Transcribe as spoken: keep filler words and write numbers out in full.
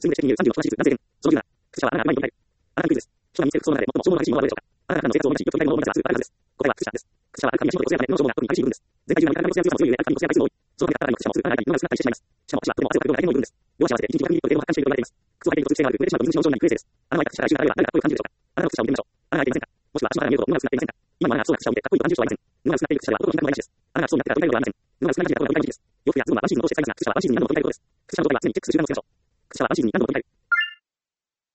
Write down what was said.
すぐれしてにじゅうさんじゅうの人らしいです。男性点。その理由は、その理由は、あなたが前に読みたい。あなたのクイズです。初代に生物その中で最も消耗の激しいものはどれでしょうか。あなたの生活を同じよく極大なものを目指すあるはずです。答えは、靴下です。靴下はある紙や仕事と強いための消耗が特に激しい部分です。全体中の体の強さも強い上、紙の強い回数も多い。そのため、体の靴下もすぐ体に物が薄くなったりしてしまいます。しかも、足はとても汗をかく量が大変多い部分です。両足は合わせていちにちひゃくミリリットル程度の発汗していると言われています。靴を履いていると通気性が悪く、濡れてしまうと水虫症状になるクレイセです。あなたが靴下来週から誰が誰が声を感じるでしょうか。あなたの靴下を見てみましょう。あなたが履いていませんか。もしくは足の肌が見えると物が薄くなっていませんか。今もあなたが靴下を見てかっこいいと感じる人はいません。布が薄くなっている靴下では男の人もいないしです。あなたが靴を見たら取りたいことはありません。布が薄くなり始めたことが取りたい時期です。洋服やズボンはワンシーズンを通して使いますが、靴下はワンシーズンに何度も取りたいことです。靴下の状態は常にチェックする習慣をつけましょう。靴下はワンシーズンに何度も取りたい。